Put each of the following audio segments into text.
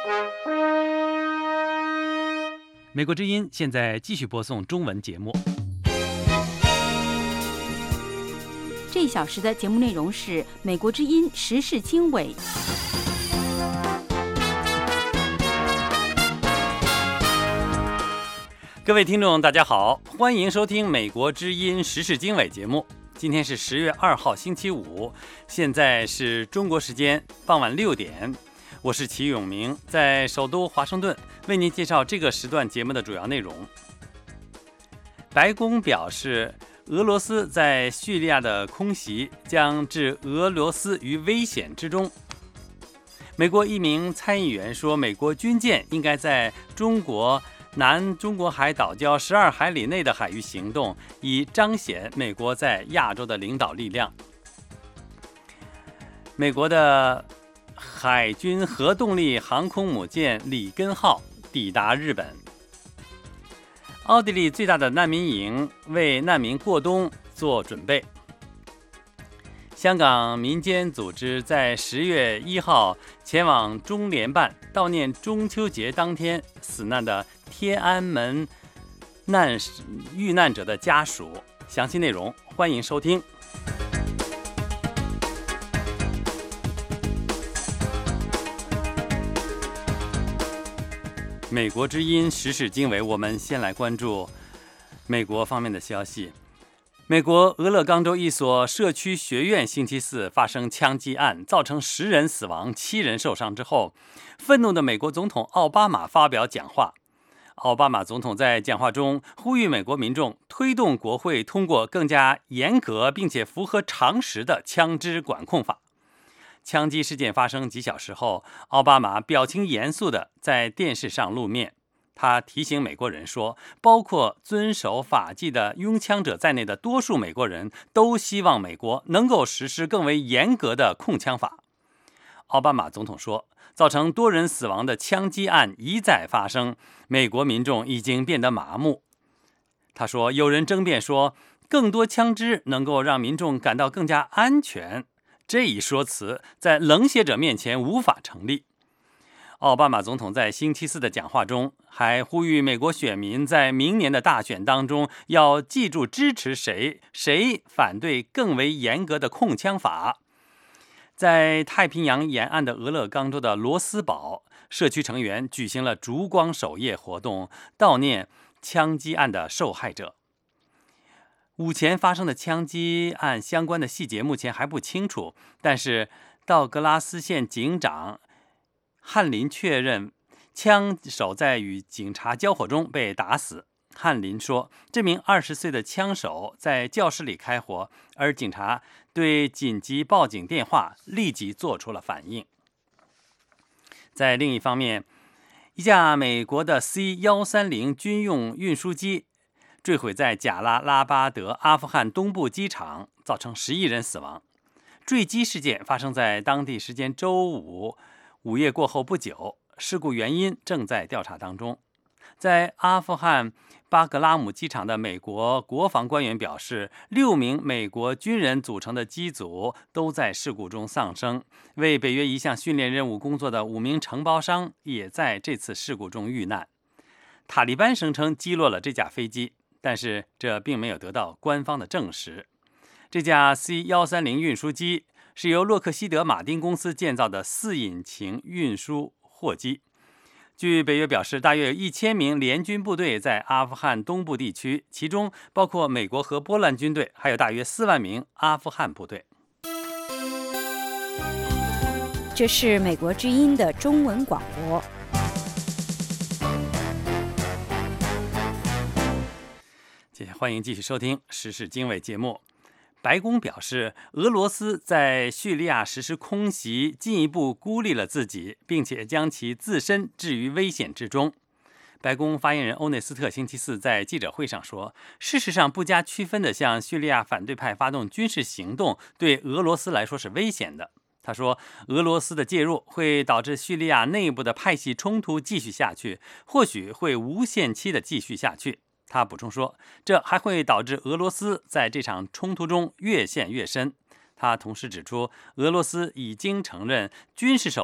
美国之音现在继续播送中文节目。 这一小时的节目内容是美国之音时事经纬。 各位听众大家好，欢迎收听美国之音时事经纬节目。今天是10月2号星期五，现在是中国时间傍晚6点。我是齐永明，在首都华盛顿为您介绍这个时段节目的主要内容。白宫表示，俄罗斯在叙利亚的空袭将置俄罗斯于危险之中。美国一名参议员说，美国军舰应该在南中国海岛礁12海里内的海域行动，以彰显美国在亚洲的领导力量。美国的海军核动力航空母舰里根号抵达日本。奥地利最大的难民营为难民过冬做准备。香港民间组织在10月1号前往中联办悼念中秋节当天死难的天安门遇难者的家属。详细内容欢迎收听。美国之音时事经纬，我们先来关注美国方面的消息。美国俄勒冈州一所社区学院星期四发生枪击案，造成10人死亡、7人受伤之后，愤怒的美国总统奥巴马发表讲话。奥巴马总统在讲话中呼吁美国民众推动国会通过更加严格并且符合常识的枪支管控法。枪击事件发生几小时后，奥巴马表情严肃地在电视上露面。他提醒美国人说，包括遵守法纪的拥枪者在内的多数美国人都希望美国能够实施更为严格的控枪法。奥巴马总统说，造成多人死亡的枪击案一再发生，美国民众已经变得麻木。他说，有人争辩说，更多枪支能够让民众感到更加安全，这一说辞在冷血者面前无法成立。奥巴马总统在星期四的讲话中还呼吁美国选民在明年的大选当中要记住支持谁，谁反对更为严格的控枪法。在太平洋沿岸的俄勒冈州的罗斯堡，社区成员举行了烛光守夜活动，悼念枪击案的受害者。午前发生的枪击案相关的细节目前还不清楚，但是道格拉斯县警长汉林确认枪手在与警察交火中被打死。汉林说，这名20岁的枪手在教室里开火，而警察对紧急报警电话立即做出了反应。在另一方面，一架美国的 C-130军用运输机坠毁在贾拉拉巴德阿富汗东部机场，造成11人死亡。坠机事件发生在当地时间周五午夜过后不久，事故原因正在调查当中。在阿富汗巴格拉姆机场的美国国防官员表示，6名美国军人组成的机组都在事故中丧生。为北约一项训练任务工作的5名承包商也在这次事故中遇难。塔利班声称击落了这架飞机，但是这并没有得到官方的证实。这架 C-130运输机是由洛克希德马丁公司建造的4引擎运输货机。据北约表示，大约有1000名联军部队在阿富汗东部地区，其中包括美国和波兰军队，还有大约4万名阿富汗部队。 这是美国之音的中文广播。 欢迎继续收听时事经纬节目。白宫表示，俄罗斯在叙利亚实施空袭，进一步孤立了自己，并且将其自身置于危险之中。白宫发言人欧内斯特星期四在记者会上说，事实上不加区分地向叙利亚反对派发动军事行动，对俄罗斯来说是危险的。他说，俄罗斯的介入会导致叙利亚内部的派系冲突继续下去，或许会无限期地继续下去。他补充说，这还会导致俄罗斯在这场冲突中越陷越深。他同时指出，俄罗斯已经承认军事手段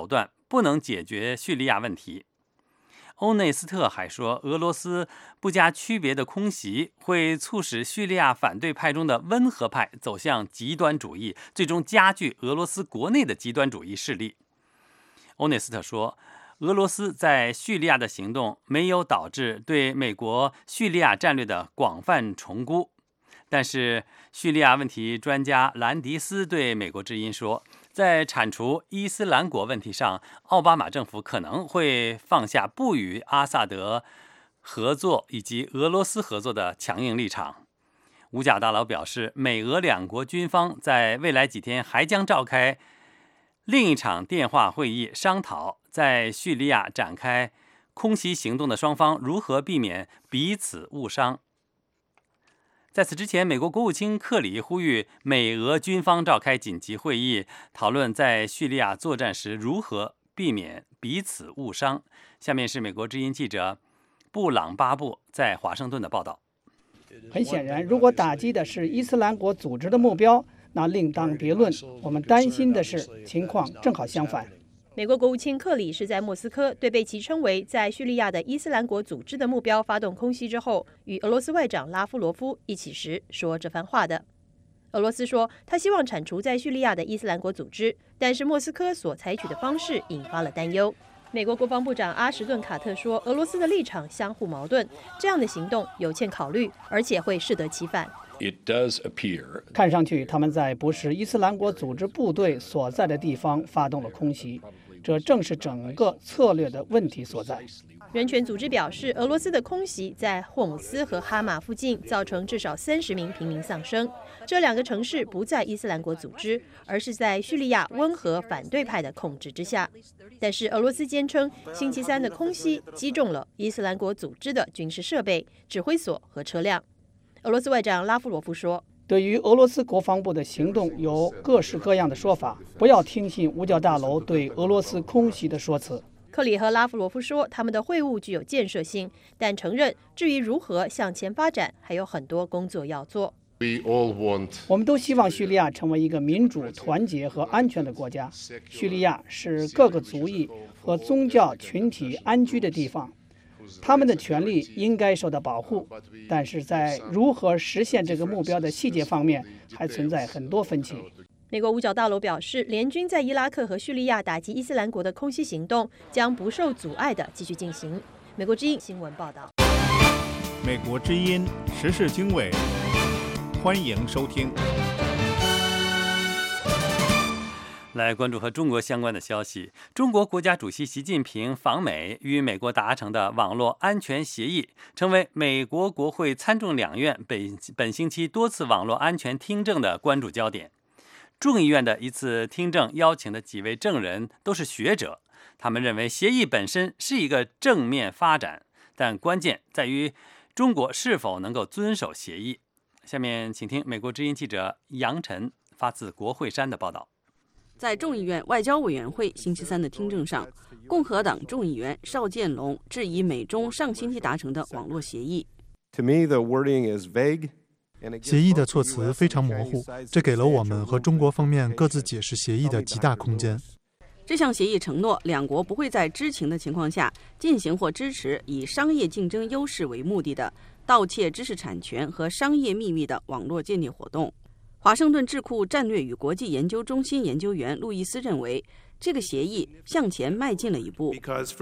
不能解决叙利亚问题。欧内斯特还说，俄罗斯不加区别的空袭会促使叙利亚反对派中的温和派走向极端主义，最终加剧俄罗斯国内的极端主义势力。欧内斯特说，俄罗斯在叙利亚的行动没有导致对美国叙利亚战略的广泛重估，但是叙利亚问题专家兰迪斯对美国之音说，在铲除伊斯兰国问题上，奥巴马政府可能会放下不与阿萨德合作以及俄罗斯合作的强硬立场。五角大佬表示，美俄两国军方在未来几天还将召开另一场电话会议，商讨在叙利亚展开空袭行动的双方如何避免彼此误伤。在此之前，美国国务卿克里呼吁美俄军方召开紧急会议，讨论在叙利亚作战时如何避免彼此误伤。下面是美国之音记者布朗巴布在华盛顿的报道。 很显然，如果打击的是伊斯兰国组织的目标，那另当别论。我们担心的是，情况正好相反。 美国国务卿克里是在莫斯科对被其称为在叙利亚的伊斯兰国组织的目标发动空袭之后，与俄罗斯外长拉夫罗夫一起时说这番话的。俄罗斯说，他希望铲除在叙利亚的伊斯兰国组织，但是莫斯科所采取的方式引发了担忧。美国国防部长阿什顿·卡特说，俄罗斯的立场相互矛盾，这样的行动有欠考虑，而且会适得其反。 看上去，他们在不是伊斯兰国组织部队所在的地方发动了空袭，这正是整个策略的问题所在。 人权组织表示，俄罗斯的空袭在霍姆斯和哈马附近造成至少30名平民丧生。这两个城市不在伊斯兰国组织，而是在叙利亚温和反对派的控制之下。但是俄罗斯坚称，星期三的空袭击中了伊斯兰国组织的军事设备、指挥所和车辆。俄罗斯外长拉夫罗夫说， 对于俄罗斯国防部的行动有各式各样的说法，不要听信五角大楼对俄罗斯空袭的说辞。 克里和拉夫罗夫说，他们的会晤具有建设性，但承认至于如何向前发展，还有很多工作要做。 我们都希望叙利亚成为一个民主、团结和安全的国家。叙利亚是各个族裔和宗教群体安居的地方，他们的权利应该受到保护，但是在如何实现这个目标的细节方面，还存在很多分歧。 美国五角大楼表示，联军在伊拉克和叙利亚打击伊斯兰国的空袭行动将不受阻碍地继续进行。美国之音新闻报道。 美国之音时事经纬，欢迎收听。 来关注和中国相关的消息。中国国家主席习近平访美，与美国达成的网络安全协议成为美国国会参众两院本星期多次网络安全听证的关注焦点。众议院的一次听证邀请的几位证人都是学者，他们认为协议本身是一个正面发展，但关键在于中国是否能够遵守协议。下面请听美国之音记者杨晨发自国会山的报道。 在众议院外交委员会星期三的听证上，共和党众议员邵建龙质疑美中上星期达成的网络协议。 协议的措辞非常模糊，这给了我们和中国方面各自解释协议的极大空间。 这项协议承诺，两国不会在知情的情况下进行或支持以商业竞争优势为目的的盗窃知识产权和商业秘密的网络间谍活动。华盛顿智库战略与国际研究中心研究员路易斯认为，这个协议向前迈进了一步。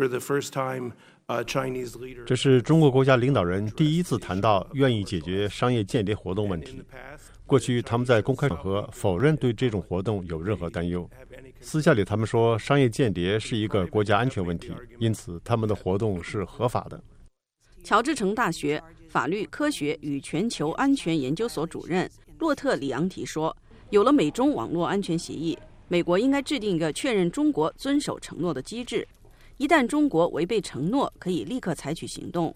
这是中国国家领导人第一次谈到愿意解决商业间谍活动问题。过去他们在公开场合否认对这种活动有任何担忧，私下里他们说商业间谍是一个国家安全问题，因此他们的活动是合法的。 乔治城大学法律科学与全球安全研究所主任洛特里昂提说，有了美中网络安全协议，美国应该制定一个确认中国遵守承诺的机制，一旦中国违背承诺，可以立刻采取行动。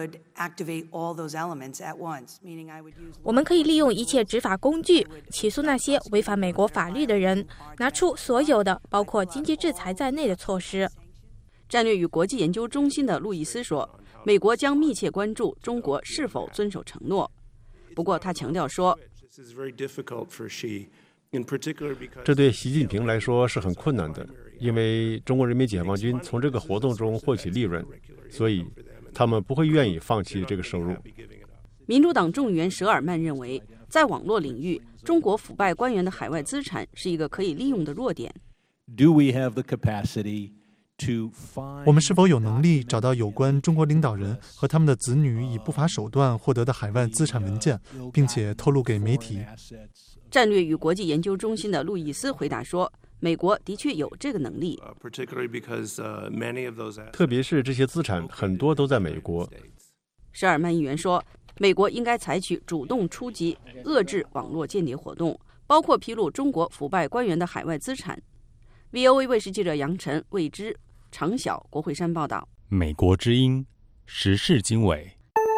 我们可以利用一切执法工具，起诉那些违反美国法律的人，拿出所有的包括经济制裁在内的措施。 战略与国际研究中心的路易斯说，美国将密切关注中国是否遵守承诺。不过他强调说， 这对习近平来说是很困难的，因为中国人民解放军从这个活动中获取利润，所以他们不会愿意放弃这个收入。 民主党众议员舍尔曼认为，在网络领域，中国腐败官员的海外资产是一个可以利用的弱点。 我们是否有能力找到有关中国领导人和他们的子女以不法手段获得的海外资产文件，并且透露给媒体？ 战略与国际研究中心的路易斯回答说，美国的确有这个能力， 特别是这些资产很多都在美国。 舍尔曼议员说，美国应该采取主动出击，遏制网络间谍活动，包括披露中国腐败官员的海外资产。VOA 卫视记者杨晨、魏之、常晓，国会山报道。 美国之音，时事经纬。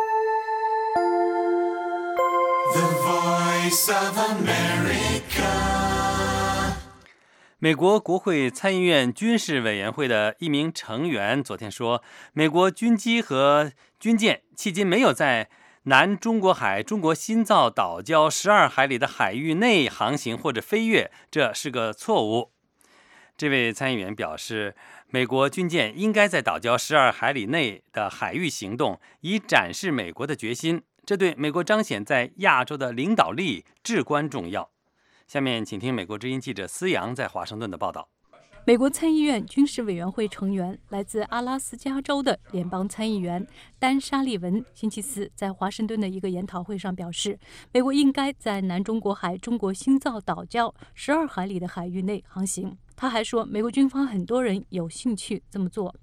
美国国会参议院军事委员会的一名成员昨天说，美国军机和军舰迄今没有在南中国海中国新造岛礁12海里的海域内航行或者飞越，这是个错误。这位参议员表示，美国军舰应该在岛礁12海里内的海域行动，以展示美国的决心，这对美国彰显在亚洲的领导力至关重要。下面请听美国之音记者思阳在华盛顿的报道。 美国参议院军事委员会成员、来自阿拉斯加州的联邦参议员丹·沙利文星期四在华盛顿的一个研讨会上表示，美国应该在南中国海中国新造岛礁12海里的海域内航行。他还说，美国军方很多人有兴趣这么做。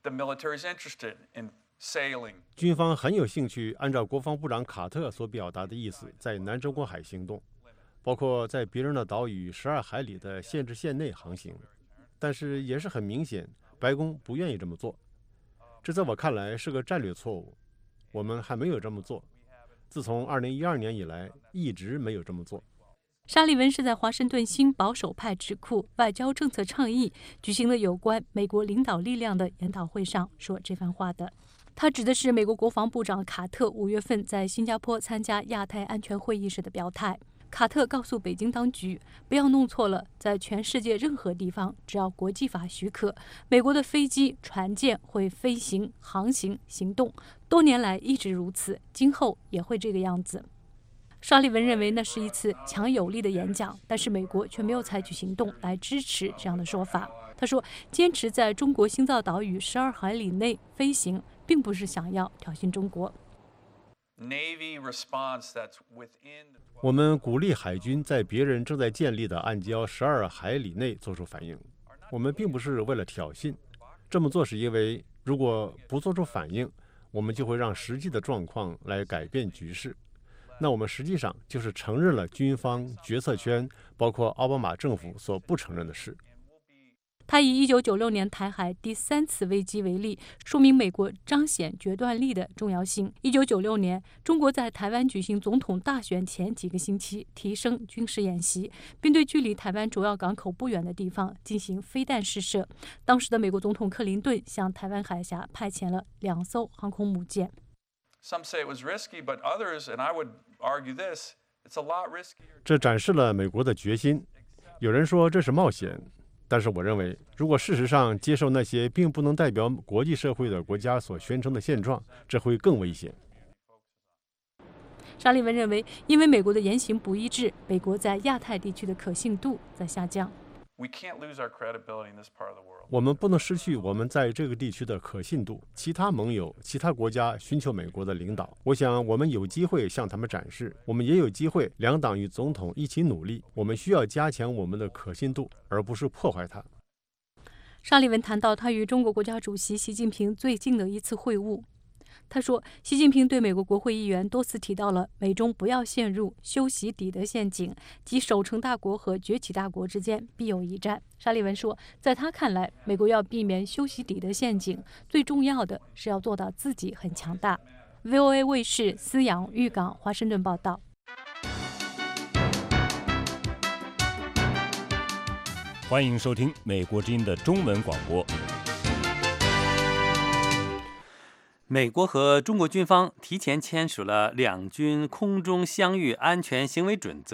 军方很有兴趣按照国防部长卡特所表达的意思，在南中国海行动，包括在别人的岛屿12海里的限制线内航行。但是也是很明显，白宫不愿意这么做，这在我看来是个战略错误。我们还没有这么做，自从2012年以来一直没有这么做。 沙利文是在华盛顿新保守派智库外交政策倡议举行的有关美国领导力量的研讨会上说这番话的。他指的是美国国防部长卡特5月份在新加坡参加亚太安全会议时的表态。卡特告诉北京当局，不要弄错了，在全世界任何地方，只要国际法许可，美国的飞机、船舰会飞行、航行、行动，多年来一直如此，今后也会这个样子。沙利文认为那是一次强有力的演讲，但是美国却没有采取行动来支持这样的说法。他说，坚持在中国新造岛屿12海里内飞行，并不是想要挑衅中国。 我们鼓励海军在别人正在建立的暗礁12海里内做出反应，我们并不是为了挑衅。这么做是因为，如果不做出反应，我们就会让实际的状况来改变局势。那我们实际上就是承认了军方决策圈，包括奥巴马政府所不承认的事。 他以1996年台海第3次危机为例，说明美国彰显决断力的重要性。1996年，中国在台湾举行总统大选前几个星期提升军事演习，并对距离台湾主要港口不远的地方进行飞弹试射。当时的美国总统克林顿向台湾海峡派遣了2艘航空母舰。 这展示了美国的决心。有人说这是冒险。但是我认为，如果事实上接受那些并不能代表国际社会的国家所宣称的现状，这会更危险。 沙利文认为，因为美国的言行不一致，美国在亚太地区的可信度在下降。 我们不能失去我们在这个地区的可信度。其他盟友、其他国家寻求美国的领导，我想我们有机会向他们展示，我们也有机会两党与总统一起努力。我们需要加强我们的可信度，而不是破坏它。 沙利文谈到他与中国国家主席习近平最近的一次会晤。他说，习近平对美国国会议员多次提到了美中不要陷入修昔底德陷阱，即守成大国和崛起大国之间必有一战。沙利文说，在他看来，美国要避免修昔底德陷阱，最重要的是要做到自己很强大。VOA 卫视思阳、玉港、华盛顿报道。 欢迎收听美国之音的中文广播。 美国和中国军方提前签署了两军空中相遇安全行为准则，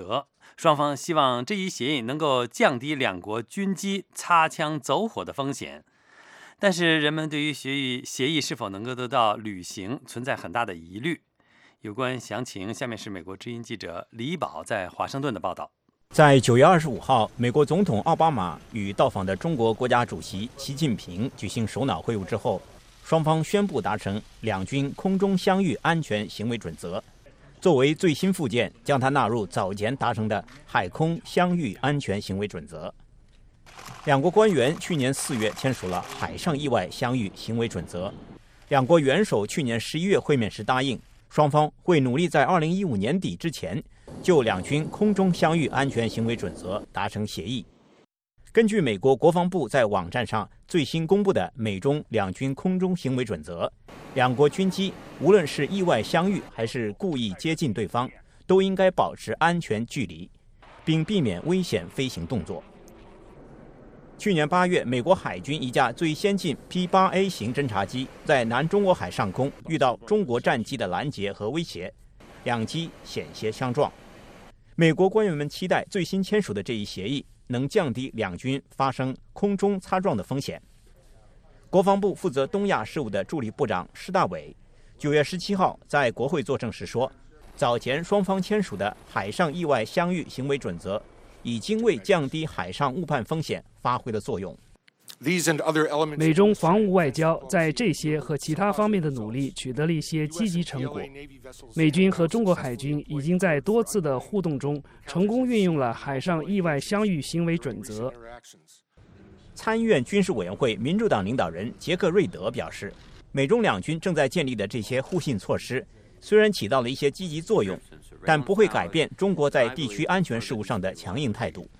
双方希望这一协议能够降低两国军机擦枪走火的风险。但是人们对于协议是否能够得到履行存在很大的疑虑。有关详情，下面是美国之音记者李宝在华盛顿的报道。 在9月25号，美国总统奥巴马与到访的中国国家主席习近平举行首脑会晤之后，双方宣布达成两军空中相遇安全行为准则，作为最新附件，将它纳入早前达成的海空相遇安全行为准则。两国官员去年4月签署了海上意外相遇行为准则。两国元首去年11月会面时答应，双方会努力在2015年底之前就两军空中相遇安全行为准则达成协议。根据美国国防部在网站上最新公布的美中两军空中行为准则，两国军机无论是意外相遇还是故意接近对方，都应该保持安全距离，并避免危险飞行动作。去年8月，美国海军一架最先进 P-8A 型侦察机在南中国海上空遇到中国战机的拦截和威胁，两机险些相撞。美国官员们期待最新签署的这一协议能降低两军发生空中擦撞的风险。国防部负责东亚事务的助理部长施大伟9月17号在国会作证时说，早前双方签署的海上意外相遇行为准则已经为降低海上误判风险发挥了作用。 美中防务外交在这些和其他方面的努力取得了一些积极成果。美军和中国海军已经在多次的互动中成功运用了海上意外相遇行为准则。 参议院军事委员会民主党领导人杰克·瑞德表示，美中两军正在建立的这些互信措施虽然起到了一些积极作用，但不会改变中国在地区安全事务上的强硬态度。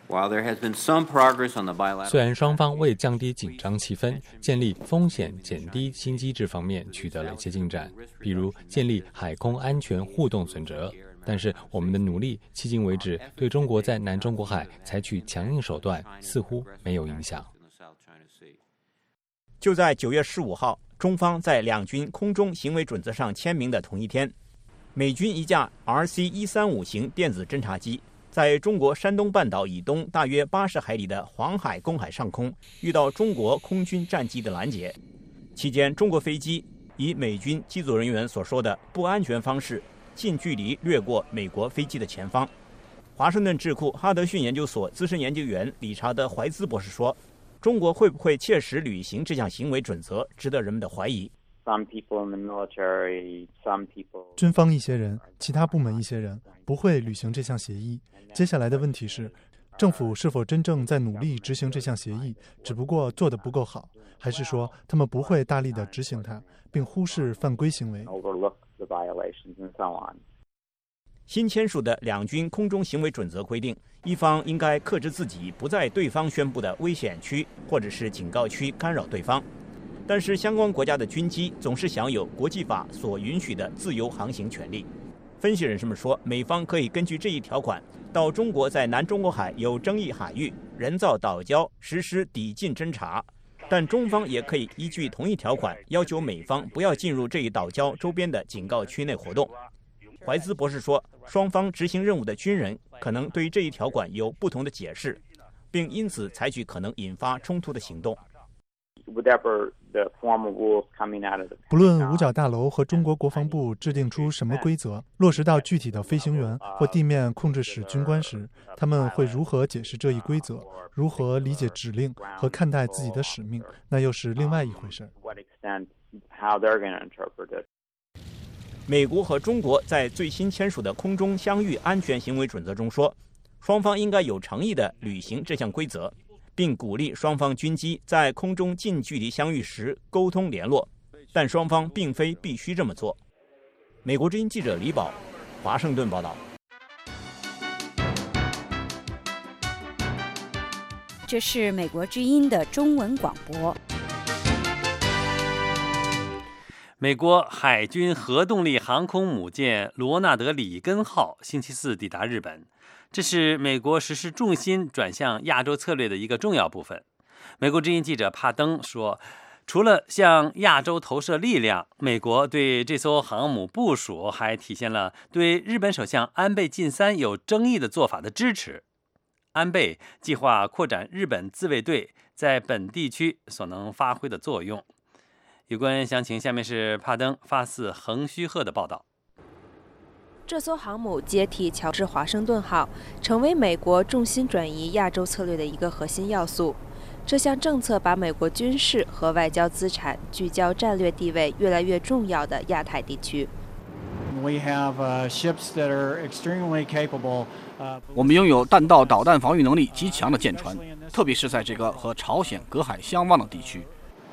虽然双方为降低紧张气氛、建立风险减低新机制方面取得了一些进展，比如建立海空安全互动准则，但是我们的努力迄今为止对中国在南中国海采取强硬手段似乎没有影响。 就在9月15号，中方在两军空中行为准则上签名的同一天，美军一架 RC-135 型电子侦察机在中国山东半岛以东大约80海里的黄海公海上空遇到中国空军战机的拦截，期间中国飞机以美军机组人员所说的不安全方式近距离掠过美国飞机的前方。华盛顿智库哈德逊研究所资深研究员理查德·怀兹博士说，中国会不会切实履行这项行为准则值得人们的怀疑。 军方一些人，其他部门一些人不会履行这项协议。接下来的问题是，政府是否真正在努力执行这项协议，只不过做得不够好，还是说他们不会大力地执行它，并忽视犯规行为？ 新签署的两军空中行为准则规定，一方应该克制自己不在对方宣布的危险区或者是警告区干扰对方，但是相关国家的军机总是享有国际法所允许的自由航行权利。分析人士们说，美方可以根据这一条款到中国在南中国海有争议海域人造岛礁实施抵近侦察，但中方也可以依据同一条款要求美方不要进入这一岛礁周边的警告区内活动。怀兹博士说，双方执行任务的军人可能对于这一条款有不同的解释，并因此采取可能引发冲突的行动。 不论五角大楼和中国国防部制定出什么规则，落实到具体的飞行员或地面控制室军官时，他们会如何解释这一规则，如何理解指令和看待自己的使命，那又是另外一回事。 美国和中国在最新签署的空中相遇安全行为准则中说，双方应该有诚意地履行这项规则，并鼓励双方军机在空中近距离相遇时沟通联络，但双方并非必须这么做。美国之音记者李宝，华盛顿报道。 这是美国之音的中文广播。 美国海军核动力航空母舰罗纳德·里根号星期四抵达日本，这是美国实施重心转向亚洲策略的一个重要部分。美国之音记者帕登说， 除了向亚洲投射力量，美国对这艘航母部署还体现了对日本首相安倍晋三有争议的做法的支持。安倍计划扩展日本自卫队在本地区所能发挥的作用。有关详情，下面是帕登发自横须贺的报道。 这艘航母接替乔治华盛顿号，成为美国重心转移亚洲策略的一个核心要素。这项政策把美国军事和外交资产聚焦战略地位越来越重要的亚太地区。 我们拥有弹道导弹防御能力极强的舰船，特别是在这个和朝鲜隔海相望的地区。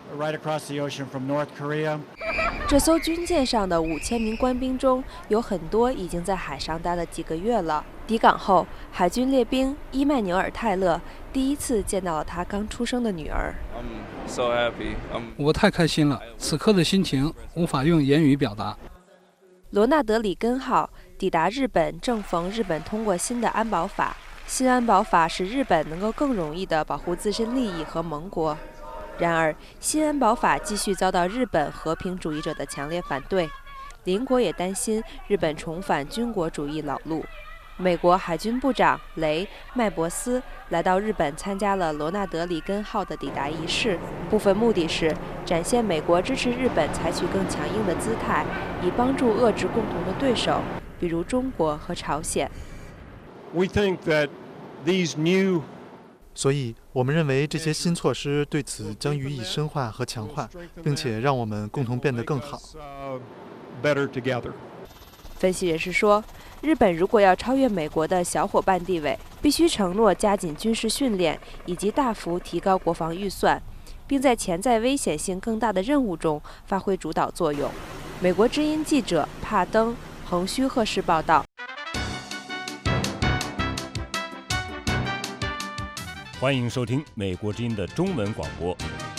这艘军舰上的5000名官兵中，有很多已经在海上待了几个月了。抵港后，海军列兵伊曼纽尔·泰勒第一次见到了他刚出生的女儿。 我太开心了，此刻的心情无法用言语表达。 罗纳德·里根号抵达日本，正逢日本通过新的安保法。新安保法使日本能够更容易地保护自身利益和盟国。然而，新安保法继续遭到日本和平主义者的强烈反对，邻国也担心日本重返军国主义老路。美国海军部长雷·麦伯斯来到日本参加了罗纳德·里根号的抵达仪式，部分目的是展现美国支持日本采取更强硬的姿态，以帮助遏制共同的对手，比如中国和朝鲜。 所以，我们认为这些新措施对此将予以深化和强化，并且让我们共同变得更好。 分析人士说，日本如果要超越美国的小伙伴地位，必须承诺加紧军事训练，以及大幅提高国防预算，并在潜在危险性更大的任务中发挥主导作用。美国之音记者帕登，横须贺市报道。 欢迎收听美国之音的中文广播。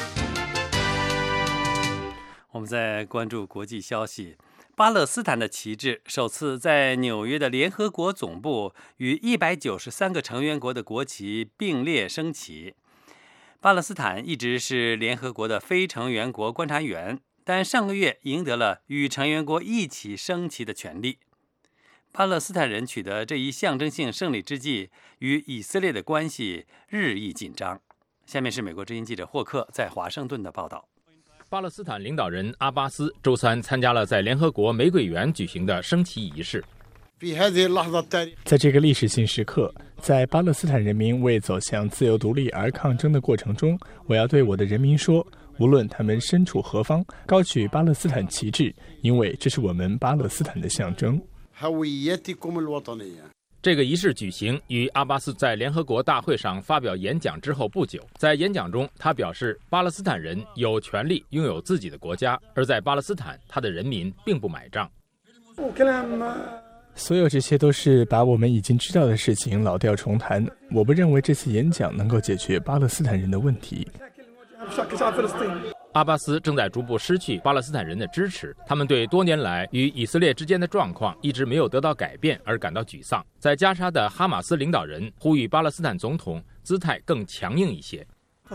我们在关注国际消息。巴勒斯坦的旗帜首次在纽约的联合国总部与193个成员国的国旗并列升起。巴勒斯坦一直是联合国的非成员国观察员，但上个月赢得了与成员国一起升旗的权利。巴勒斯坦人取得这一象征性胜利之际，与以色列的关系日益紧张。下面是美国之音记者霍克在华盛顿的报道。 巴勒斯坦领导人阿巴斯周三参加了在联合国玫瑰园举行的升旗仪式。 在这个历史性时刻，在巴勒斯坦人民为走向自由独立而抗争的过程中，我要对我的人民说，无论他们身处何方，高举巴勒斯坦旗帜，因为这是我们巴勒斯坦的象征。 这个仪式举行于阿巴斯在联合国大会上发表演讲之后不久。在演讲中，他表示巴勒斯坦人有权利拥有自己的国家，而在巴勒斯坦，他的人民并不买账。 所有这些都是把我们已经知道的事情老调重弹。我不认为这次演讲能够解决巴勒斯坦人的问题。 阿巴斯正在逐步失去巴勒斯坦人的支持，他们对多年来与以色列之间的状况一直没有得到改变而感到沮丧。在加沙的哈马斯领导人呼吁巴勒斯坦总统姿态更强硬一些。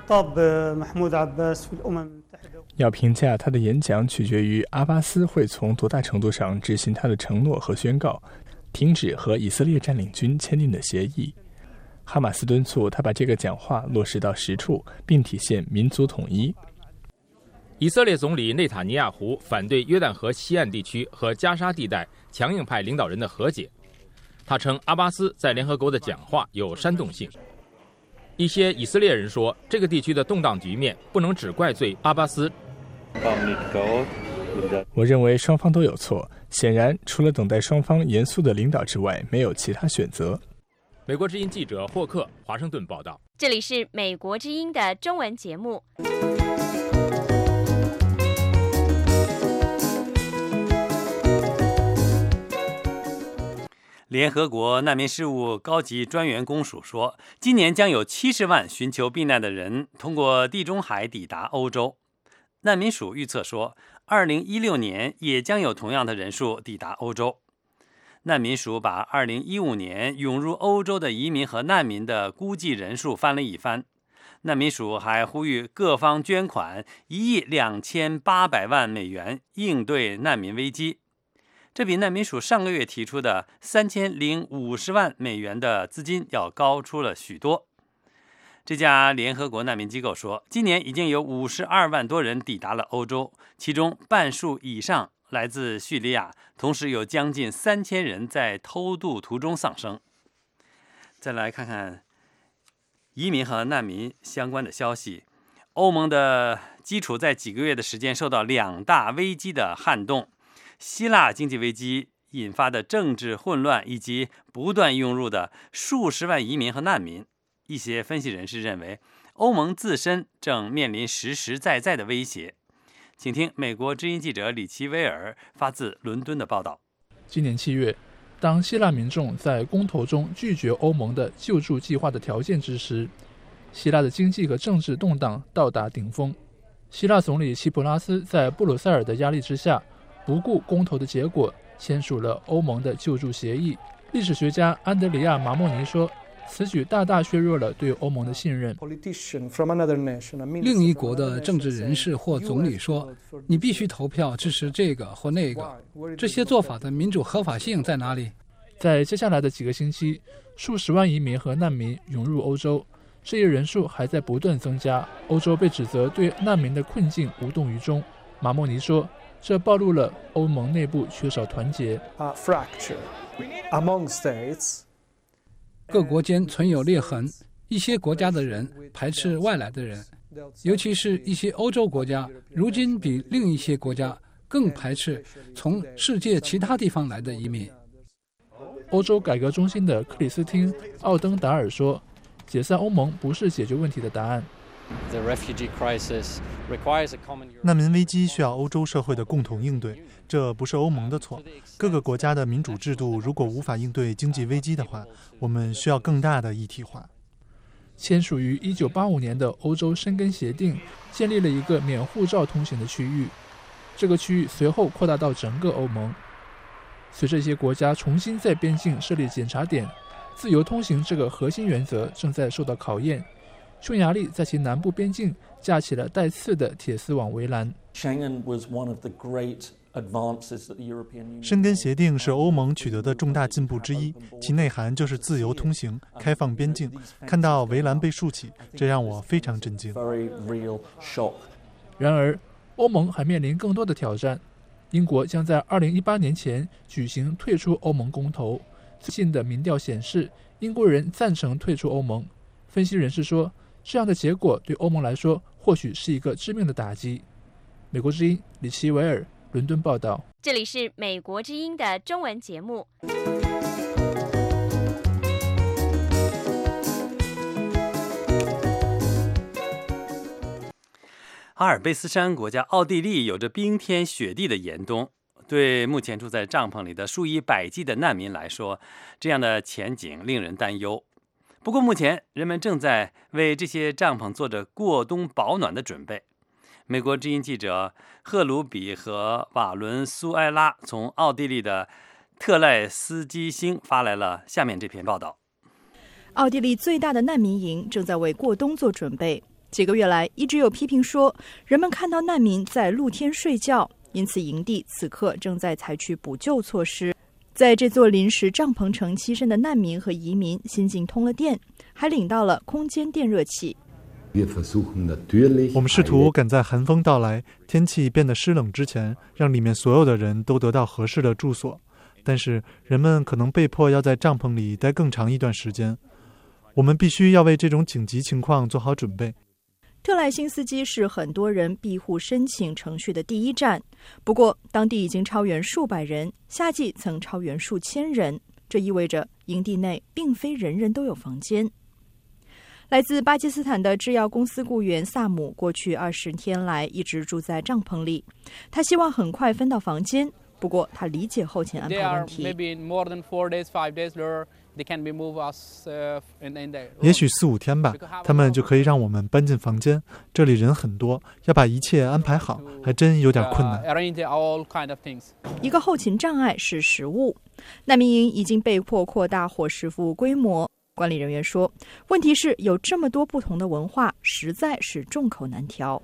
要评价他的演讲，取决于阿巴斯会从多大程度上执行他的承诺和宣告，停止和以色列占领军签订的协议。哈马斯敦促他把这个讲话落实到实处，并体现民族统一。 以色列总理内塔尼亚胡反对约旦河西岸地区和加沙地带强硬派领导人的和解。他称阿巴斯在联合国的讲话有煽动性。一些以色列人说，这个地区的动荡局面不能只怪罪阿巴斯。 我认为双方都有错，显然除了等待双方严肃的领导之外，没有其他选择。 美国之音记者霍克，华盛顿报道。 这里是美国之音的中文节目。 联合国难民事务高级专员公署说，今年将有70万寻求避难的人通过地中海抵达欧洲。难民署预测说，2016年也将有同样的人数抵达欧洲。难民署把2015年涌入欧洲的移民和难民的估计人数翻了一番。 难民署还呼吁各方捐款1亿2800万美元应对难民危机，这比难民署上个月提出的3050万美元的资金要高出了许多。这家联合国难民机构说，今年已经有52万多人抵达了欧洲，其中半数以上来自叙利亚，同时有将近3000人在偷渡途中丧生。再来看看移民和难民相关的消息。欧盟的基础在几个月的时间受到2大危机的撼动，希腊经济危机引发的政治混乱，以及不断涌入的数十万移民和难民。一些分析人士认为，欧盟自身正面临实实在在的威胁。请听美国之音记者李奇威尔发自伦敦的报道。 今年7月，当希腊民众在公投中拒绝欧盟的救助计划的条件之时，希腊的经济和政治动荡到达顶峰。希腊总理齐普拉斯在布鲁塞尔的压力之下，不顾公投的结果，签署了欧盟的救助协议。历史学家安德里亚·马莫尼说，此举大大削弱了对欧盟的信任。 另一国的政治人士或总理说，你必须投票支持这个或那个，这些做法的民主合法性在哪里？ 在接下来的几个星期，数十万移民和难民涌入欧洲，这一人数还在不断增加。欧洲被指责对难民的困境无动于衷。马莫尼说，这暴露了欧盟内部缺少团结。 各国间存有裂痕，一些国家的人排斥外来的人，尤其是一些欧洲国家，如今比另一些国家更排斥从世界其他地方来的移民。 欧洲改革中心的克里斯汀·奥登达尔说，解散欧盟不是解决问题的答案。 难民危机需要欧洲社会的共同应对，这不是欧盟的错。各个国家的民主制度如果无法应对经济危机的话，我们需要更大的一体化。 签署于1985年的欧洲申根协定建立了一个免护照通行的区域，这个区域随后扩大到整个欧盟。随着一些国家重新在边境设立检查点，自由通行这个核心原则正在受到考验。匈牙利在其南部边境架起了带刺的铁丝网围栏。 申根协定是欧盟取得的重大进步之一，其内涵就是自由通行、开放边境。看到围栏被竖起，这让我非常震惊。 然而，欧盟还面临更多的挑战。英国将在2018年前举行退出欧盟公投。最近的民调显示，英国人赞成退出欧盟。分析人士说，这样的结果对欧盟来说或许是一个致命的打击。美国之音李奇维尔伦敦报道。 这里是美国之音的中文节目。 阿尔卑斯山国家奥地利有着冰天雪地的严冬，对目前住在帐篷里的数以百计的难民来说，这样的前景令人担忧。不过目前人们正在为这些帐篷做着过冬保暖的准备。美国之音记者赫鲁比和瓦伦苏埃拉从奥地利的特赖斯基星发来了下面这篇报道。 奥地利最大的难民营正在为过冬做准备。几个月来，一直有批评说，人们看到难民在露天睡觉，因此营地此刻正在采取补救措施。在这座临时帐篷城栖身的难民和移民新近通了电，还领到了空间电热器。 我们试图赶在寒风到来、天气变得湿冷之前，让里面所有的人都得到合适的住所。但是人们可能被迫要在帐篷里待更长一段时间。我们必须要为这种紧急情况做好准备。 特赖辛斯基是很多人庇护申请程序的第一站，不过当地已经超员数百人，夏季曾超员数千人，这意味着营地内并非人人都有房间。来自巴基斯坦的制药公司雇员萨姆过去20天来一直住在帐篷里，他希望很快分到房间，不过他理解后勤安排问题。 也许4-5天吧，他们就可以让我们搬进房间。这里人很多，要把一切安排好，还真有点困难。 一个后勤障碍是食物。难民营已经被迫扩大伙食服务规模， 管理人员说，问题是有这么多不同的文化，实在是众口难调。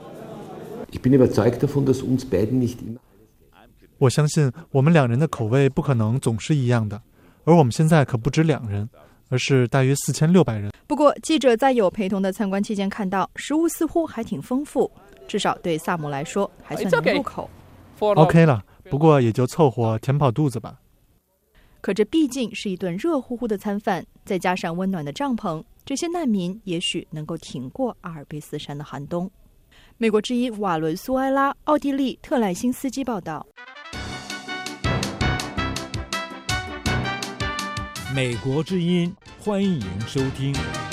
我相信我们2人的口味不可能总是一样的，而我们现在可不止2人，而是大约4600人。 不过，记者在有陪同的参观期间看到，食物似乎还挺丰富，至少对萨姆来说还算能入口。 OK 了，不过也就凑合填饱肚子吧。 可这毕竟是一顿热乎乎的餐饭，再加上温暖的帐篷，这些难民也许能够挺过阿尔卑斯山的寒冬。美国之音瓦伦苏埃拉、奥地利特兰辛斯基报道。 美国之音，欢迎收听。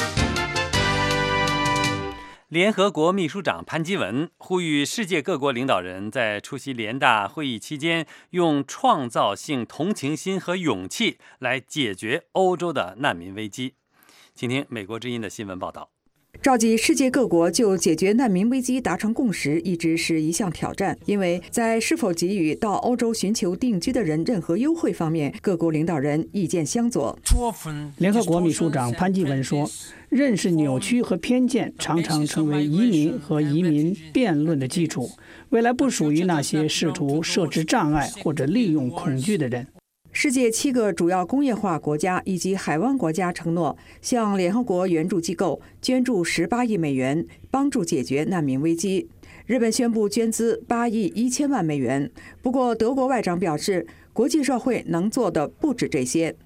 联合国秘书长潘基文呼吁世界各国领导人在出席联大会议期间，用创造性同情心和勇气来解决欧洲的难民危机。请听美国之音的新闻报道。 召集世界各国就解决难民危机达成共识，一直是一项挑战，因为在是否给予到欧洲寻求定居的人任何优惠方面，各国领导人意见相左。 联合国秘书长潘基文说，认识扭曲和偏见常常成为移民和移民辩论的基础，未来不属于那些试图设置障碍或者利用恐惧的人。 世界7个主要工业化国家以及海湾国家承诺向联合国援助机构捐助18亿美元，帮助解决难民危机。日本宣布捐资8亿1千万美元，不过德国外长表示，国际社会能做的不止这些。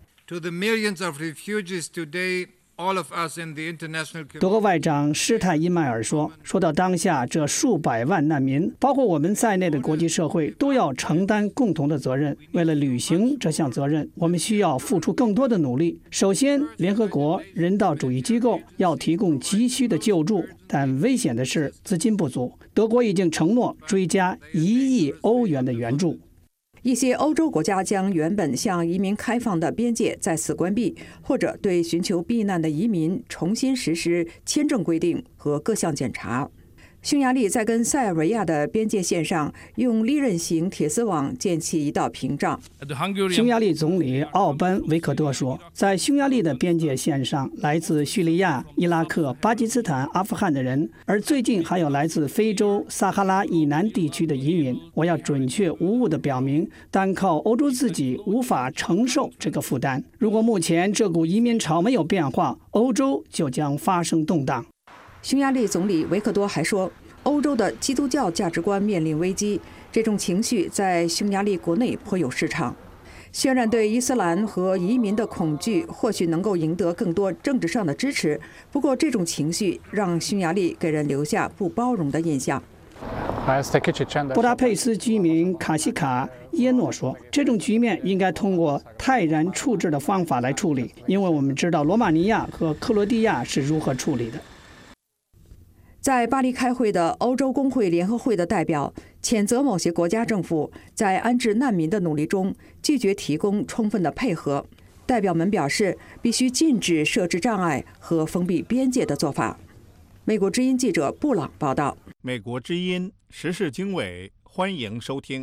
德国外长施泰因迈尔说到当下这数百万难民，包括我们在内的国际社会都要承担共同的责任。为了履行这项责任，我们需要付出更多的努力。首先，联合国人道主义机构要提供急需的救助，但危险的是资金不足。德国已经承诺追加1亿欧元的援助。 一些欧洲国家将原本向移民开放的边界再次关闭，或者对寻求避难的移民重新实施签证规定和各项检查。匈牙利在跟塞尔维亚的边界线上用利刃型铁丝网建起一道屏障。 匈牙利总理奥班维克多说，在匈牙利的边界线上，来自叙利亚、伊拉克、巴基斯坦、阿富汗的人，而最近还有来自非洲撒哈拉以南地区的移民。我要准确无误地表明，单靠欧洲自己无法承受这个负担。如果目前这股移民潮没有变化，欧洲就将发生动荡。 匈牙利总理维克多还说，欧洲的基督教价值观面临危机，这种情绪在匈牙利国内颇有市场。渲染对伊斯兰和移民的恐惧或许能够赢得更多政治上的支持，不过这种情绪让匈牙利给人留下不包容的印象。 布达佩斯居民卡西卡耶诺说，这种局面应该通过泰然处置的方法来处理，因为我们知道罗马尼亚和克罗地亚是如何处理的。 在巴黎开会的欧洲工会联合会的代表谴责某些国家政府在安置难民的努力中拒绝提供充分的配合。代表们表示，必须禁止设置障碍和封闭边界的做法。美国之音记者布朗报道。 美国之音时事经纬，欢迎收听。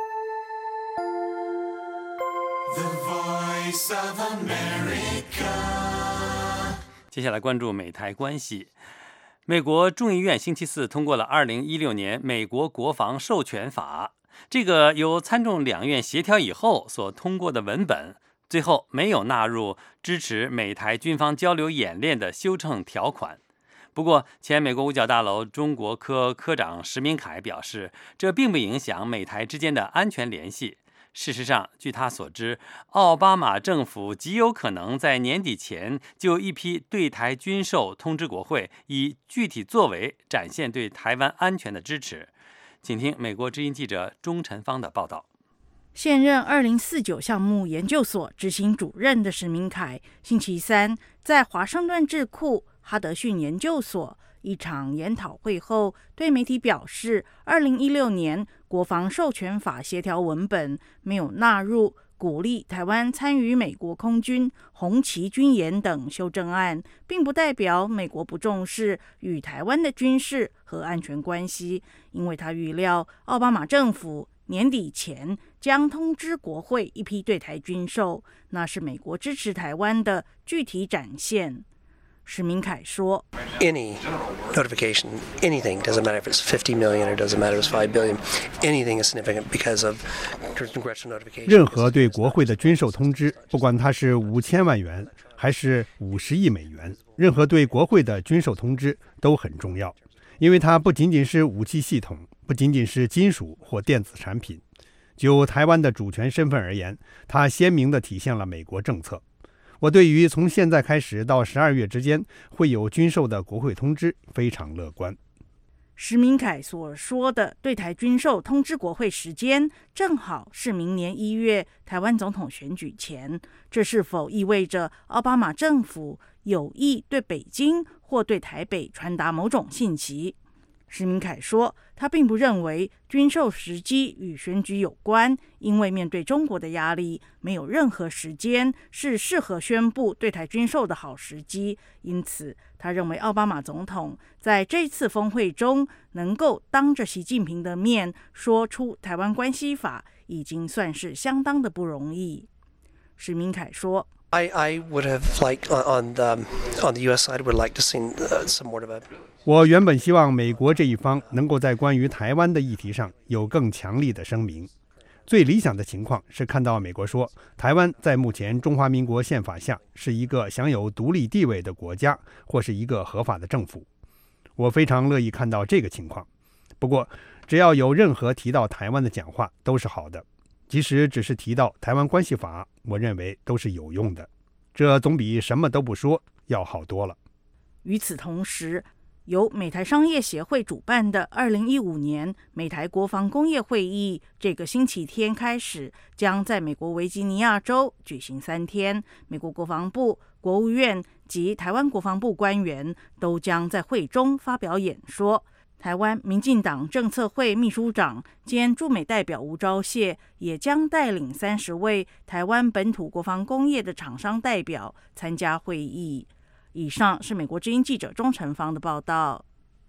接下来关注美台关系。美国众议院星期四通过了2016年美国国防授权法，这个由参众两院协调以后所通过的文本，最后没有纳入支持美台军方交流演练的修正条款。不过，前美国五角大楼中国科科长石明凯表示，这并不影响美台之间的安全联系。事实上，据他所知，奥巴马政府极有可能在年底前就一批对台军售通知国会，以具体作为展现对台湾安全的支持。请听美国之音记者钟晨芳的报道。 现任2049项目研究所执行主任的石明凯，星期三在华盛顿智库哈德逊研究所一场研讨会后，对媒体表示，2016年国防授权法协调文本没有纳入鼓励台湾参与美国空军红旗军演等修正案，并不代表美国不重视与台湾的军事和安全关系，因为他预料奥巴马政府年底前将通知国会一批对台军售，那是美国支持台湾的具体展现。史明凯说 Any notification, anything, doesn't matter if it's 50 million or doesn't matter if it's 5 billion, anything is significant because of congressional notification. 任何对国会的军售通知，不管它是5000万元还是50亿美元，任何对国会的军售通知都很重要，因为它不仅仅是武器系统，不仅仅是金属或电子产品。就台湾的主权身份而言，它鲜明地体现了美国政策。我对于从现在开始到12月之间会有军售的国会通知非常乐观。 史明凯所说的对台军售通知国会时间，正好是明年1月台湾总统选举前，这是否意味着奥巴马政府有意对北京或对台北传达某种信息？史明凯说，他并不认为军售时机与选举有关，因为面对中国的压力，没有任何时间是适合宣布对台军售的好时机。因此，他认为奥巴马总统在这次峰会中能够当着习近平的面说出台湾关系法，已经算是相当的不容易。史明凯说 I would have liked on the U.S. side would like to see some more of a. 我原本希望美国这一方能够在关于台湾的议题上有更强力的声明。最理想的情况是看到美国说，台湾在目前中华民国宪法下是一个享有独立地位的国家，或是一个合法的政府。我非常乐意看到这个情况。不过，只要有任何提到台湾的讲话都是好的。即使只是提到台湾关系法，我认为都是有用的，这总比什么都不说要好多了。 与此同时，由美台商业协会主办的2015年美台国防工业会议，这个星期天开始，将在美国维吉尼亚州举行3天。美国国防部、国务院及台湾国防部官员都将在会中发表演说。台湾民进党政策会秘书长兼驻美代表吴钊燮也将带领30位台湾本土国防工业的厂商代表参加会议。以上是美国之音记者钟成芳的报道。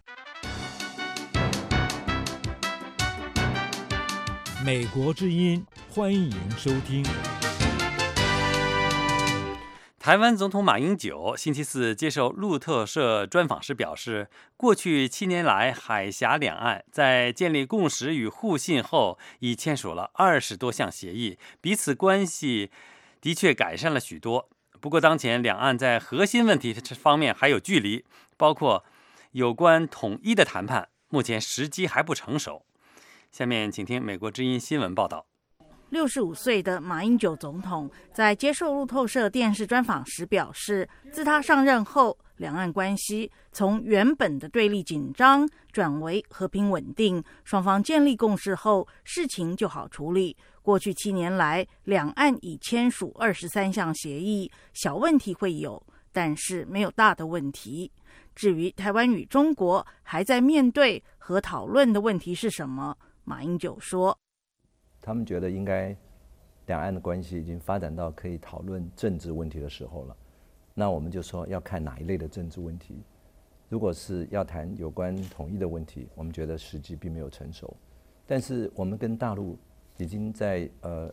美国之音，欢迎收听。 台湾总统马英九星期四接受路透社专访时表示，过去7年来，海峡两岸在建立共识与互信后，已签署了20多项协议，彼此关系的确改善了许多。不过，当前两岸在核心问题方面还有距离，包括有关统一的谈判，目前时机还不成熟。下面请听美国之音新闻报道。 65岁的马英九总统在接受路透社电视专访时表示，自他上任后，两岸关系从原本的对立紧张转为和平稳定，双方建立共识后，事情就好处理。过去7年来，两岸已签署23项协议，小问题会有，但是没有大的问题。至于台湾与中国还在面对和讨论的问题是什么，马英九说， 他们觉得应该两岸的关系已经发展到可以讨论政治问题的时候了。那我们就说要看哪一类的政治问题。如果是要谈有关统一的问题，我们觉得时机并没有成熟。但是我们跟大陆已经在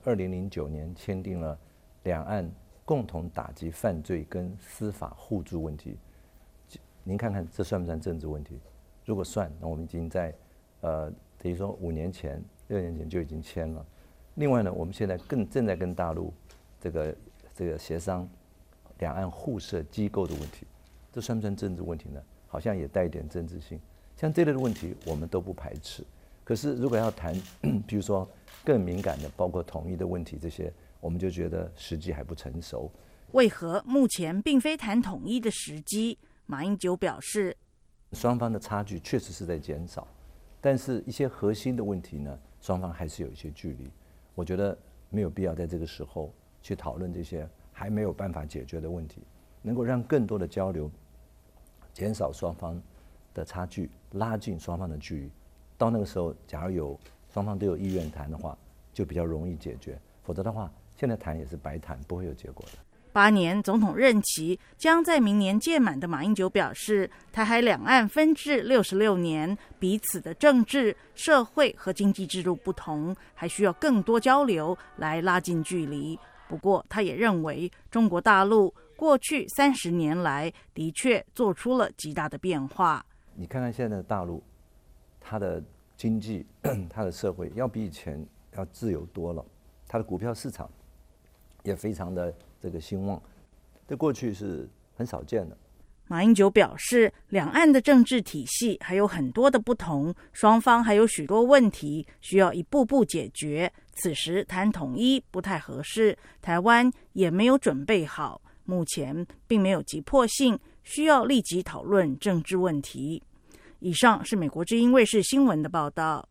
2009年签订了两岸共同打击犯罪跟司法互助问题。您看看这算不算政治问题？如果算，那我们已经在等于说6年前就已经签了。另外呢，我们现在正在跟大陆这个协商两岸互设机构的问题，这算不算政治问题呢？好像也带一点政治性。像这类的问题，我们都不排斥。可是如果要谈，比如说更敏感的，包括统一的问题这些，我们就觉得时机还不成熟。 为何目前并非谈统一的时机？马英九表示， 双方的差距确实是在减少。但是一些核心的问题呢，双方还是有一些距离。我觉得没有必要在这个时候去讨论这些还没有办法解决的问题，能够让更多的交流，减少双方的差距，拉近双方的距离。到那个时候，假如双方都有意愿谈的话，就比较容易解决。否则的话，现在谈也是白谈，不会有结果的。 8年总统任期将在明年届满的马英九表示，台海两岸分治66年，彼此的政治、社会和经济制度不同，还需要更多交流来拉近距离。不过，他也认为中国大陆过去30年来的确做出了极大的变化。 你看看现在的大陆，它的经济、它的社会要比以前要自由多了，它的股票市场也非常的这个兴旺，这过去是很少见的。 马英九表示，两岸的政治体系还有很多的不同，双方还有许多问题需要一步步解决。此时谈统一不太合适，台湾也没有准备好，目前并没有急迫性，需要立即讨论政治问题。以上是美国之音卫视新闻的报道。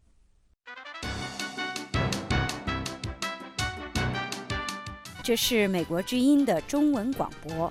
这是美国之音的中文广播。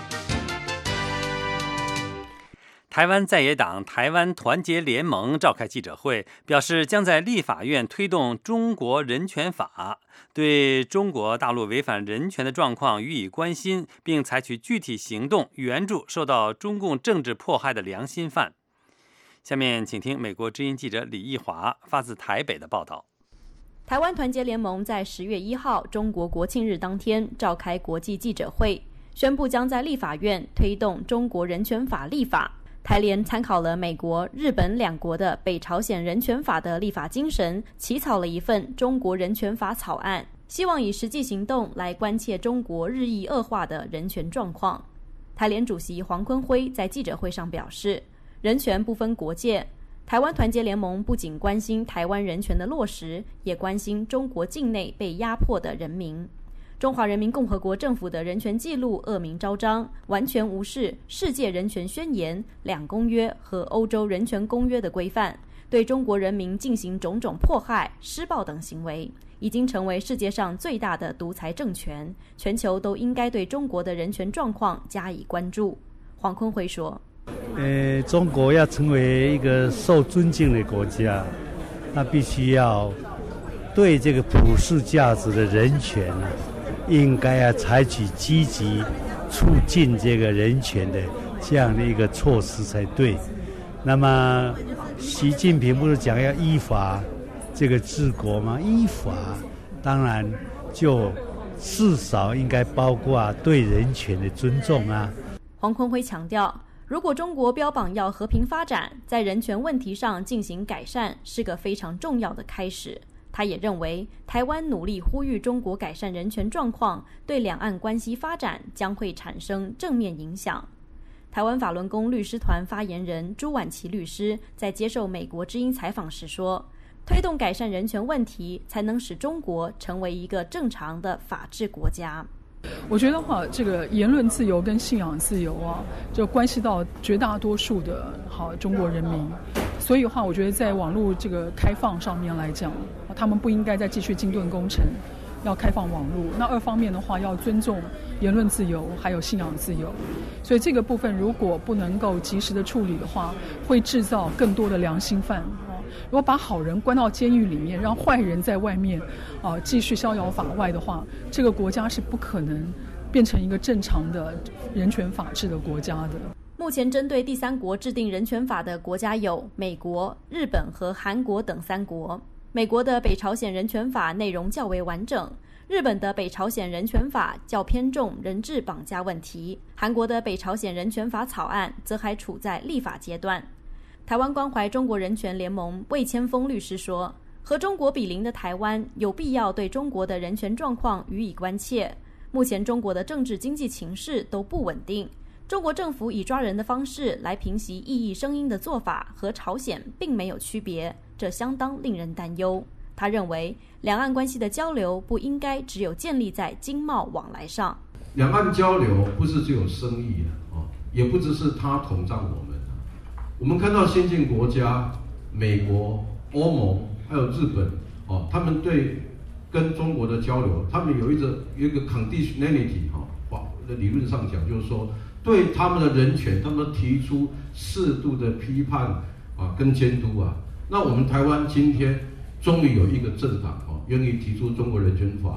台湾在野党台湾团结联盟召开记者会，表示将在立法院推动中国人权法，对中国大陆违反人权的状况予以关心，并采取具体行动援助受到中共政治迫害的良心犯。下面请听美国之音记者李义华发自台北的报道。 台湾团结联盟在10月1号中国国庆日当天召开国际记者会，宣布将在立法院推动中国人权法立法。台联参考了美国、日本2国的北朝鲜人权法的立法精神，起草了一份中国人权法草案，希望以实际行动来关切中国日益恶化的人权状况。台联主席黄坤辉在记者会上表示，人权不分国界，台湾团结联盟不仅关心台湾人权的落实，也关心中国境内被压迫的人民。中华人民共和国政府的人权记录恶名昭彰，完全无视世界人权宣言、2公约和欧洲人权公约的规范，对中国人民进行种种迫害、施暴等行为，已经成为世界上最大的独裁政权，全球都应该对中国的人权状况加以关注。黄坤辉说， 中国要成为一个受尊敬的国家，那必须要对这个普世价值的人权应该要采取积极促进这个人权的这样的一个措施才对。那么习近平不是讲要依法这个治国吗？依法当然就至少应该包括对人权的尊重啊。 黄坤辉强调，如果中国标榜要和平发展，在人权问题上进行改善，是个非常重要的开始。他也认为，台湾努力呼吁中国改善人权状况，对两岸关系发展将会产生正面影响。台湾法轮功律师团发言人朱婉琪律师在接受美国之音采访时说，推动改善人权问题，才能使中国成为一个正常的法治国家。 我觉得这个言论自由跟信仰自由就关系到绝大多数的中国人民，所以我觉得在网络这个开放上面来讲，他们不应该再继续禁顿工程，要开放网络。那2方面的话，要尊重言论自由还有信仰自由，所以这个部分如果不能够及时的处理的话，会制造更多的良心犯。如果把好人关到监狱里面，让坏人在外面继续逍遥法外的话，这个国家是不可能变成一个正常的人权法治的国家的。 目前针对第3国制定人权法的国家有美国、日本和韩国等3国。美国的北朝鲜人权法内容较为完整，日本的北朝鲜人权法较偏重人质绑架问题，韩国的北朝鲜人权法草案则还处在立法阶段。台湾关怀中国人权联盟魏千峰律师说，和中国比邻的台湾有必要对中国的人权状况予以关切。目前中国的政治经济情势都不稳定，中国政府以抓人的方式来平息异议声音的做法和朝鲜并没有区别，这相当令人担忧。他认为，两岸关系的交流不应该只有建立在经贸往来上。 两岸交流不是只有生意也不只是他统战我们。我们看到先进国家，美国、欧盟还有日本他们对跟中国的交流，他们有一个 conditionality 理论上讲，就是说对他们的人权，他们提出适度的批判跟监督那我们台湾今天终于有一个政党愿意提出中国人权法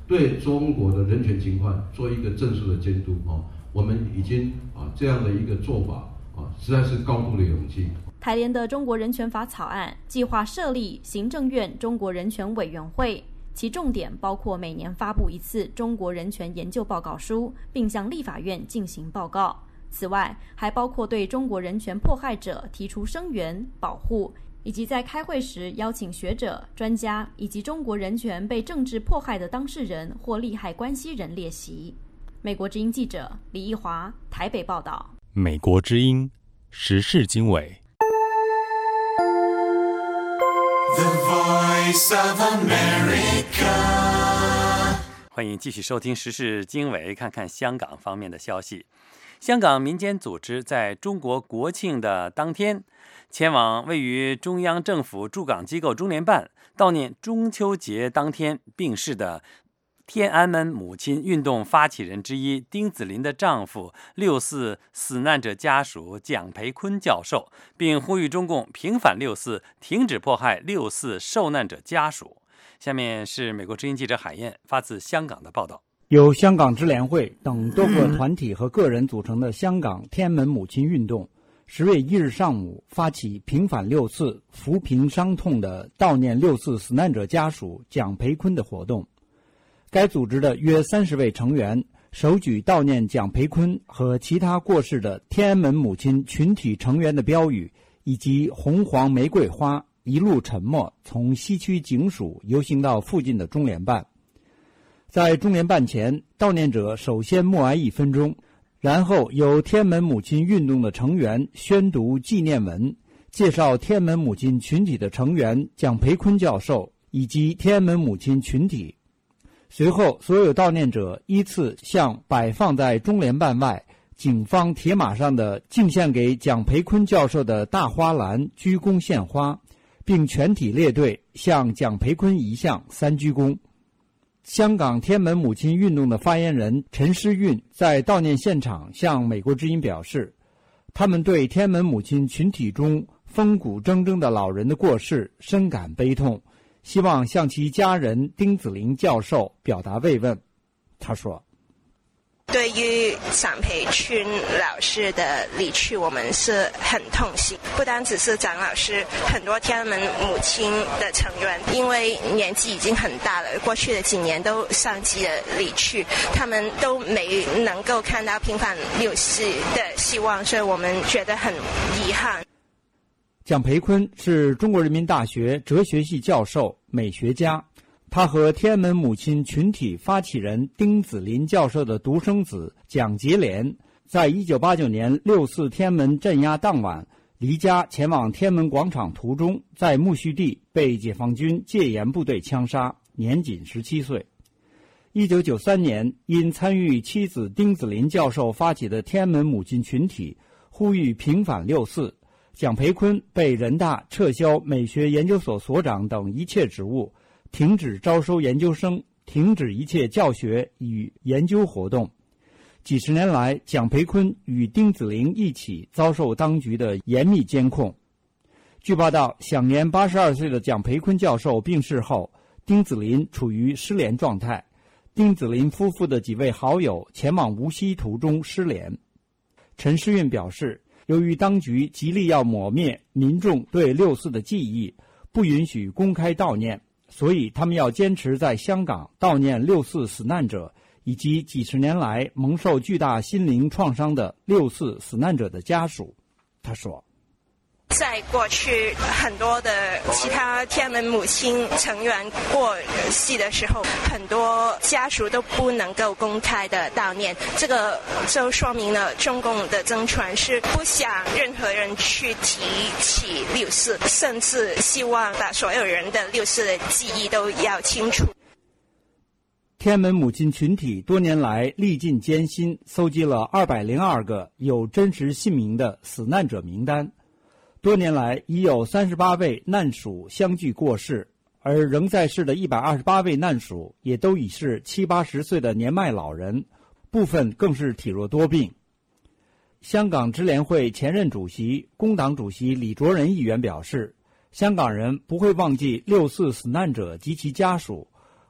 对中国的人权情况做一个正式的监督我们已经这样的一个做法实在是高度的勇气。 台联的中国人权法草案计划设立行政院中国人权委员会，其重点包括每年发布一次中国人权研究报告书，并向立法院进行报告。此外，还包括对中国人权迫害者提出声援、保护，以及在开会时邀请学者、专家以及中国人权被政治迫害的当事人或利害关系人列席。美国之音记者李义华台北报道。 美国之音时事经纬。 The Voice of America。 欢迎继续收听时事经纬，看看香港方面的消息。香港民间组织在中国国庆的当天，前往位于中央政府驻港机构中联办，悼念中秋节当天病逝的天安门母亲运动发起人之一丁子霖的丈夫6·4死难者家属蒋培坤教授，并呼吁中共平反6·4，停止迫害6·4受难者家属。下面是美国之音记者海燕发自香港的报道。 由香港支联会等多个团体和个人组成的香港天安门母亲运动10月1日上午发起平反6·4，扶贫伤痛的悼念6·4死难者家属蒋培坤的活动。该组织的约30位成员手举悼念蒋培坤和其他过世的天安门母亲群体成员的标语，以及红黄玫瑰花，一路沉默，从西区警署游行到附近的中联办。在中联办前，悼念者首先默哀1分钟，然后由天安门母亲运动的成员宣读纪念文，介绍天安门母亲群体的成员蒋培坤教授以及天安门母亲群体。随后，所有悼念者依次向摆放在中联办外警方铁马上的敬献给蒋培坤教授的大花篮鞠躬献花，并全体列队向蒋培坤遗像3鞠躬。香港天安门母亲运动的发言人陈诗韵在悼念现场向美国之音表示，他们对天安门母亲群体中风骨铮铮的老人的过世深感悲痛，希望向其家人丁子霖教授表达慰问。他说， 对于蒋培坤老师的离去，我们是很痛心。不单只是蒋老师，很多天安门母亲的成员，因为年纪已经很大了，过去的几年都相继的离去，他们都没能够看到平反6·4的希望，所以我们觉得很遗憾。 蒋培坤是中国人民大学哲学系教授、美学家。他和天安门母亲群体发起人丁子霖教授的独生子蒋洁莲，在1989年6·4天安门镇压当晚，离家前往天安门广场途中，在木樨地被解放军戒严部队枪杀，年仅17岁。1993年，因参与妻子丁子霖教授发起的天安门母亲群体呼吁平反6·4，蒋培坤被人大撤销美学研究所所长等一切职务，停止招收研究生，停止一切教学与研究活动。几十年来，蒋培坤与丁子霖一起遭受当局的严密监控。据报道，享年82岁的蒋培坤教授病逝后，丁子霖处于失联状态。丁子霖夫妇的几位好友前往无锡途中失联。陈诗韵表示，由于当局极力要抹灭民众对6·4的记忆，不允许公开悼念，所以他们要坚持在香港悼念6·4死难者以及几十年来蒙受巨大心灵创伤的6·4死难者的家属。他说， 在过去很多的其他天安门母亲成员过世的时候，很多家属都不能够公开的悼念，这个就说明了中共的政权是不想任何人去提起6·4，甚至希望把所有人的6·4的记忆都要清楚。 天安门母亲群体多年来历尽艰辛，搜集了202个有真实姓名的死难者名单。多年来，已有38位难属相继过世，而仍在世的128位难属也都已是70、80岁的年迈老人，部分更是体弱多病。香港支联会前任主席、工党主席李卓人议员表示，香港人不会忘记6·4死难者及其家属，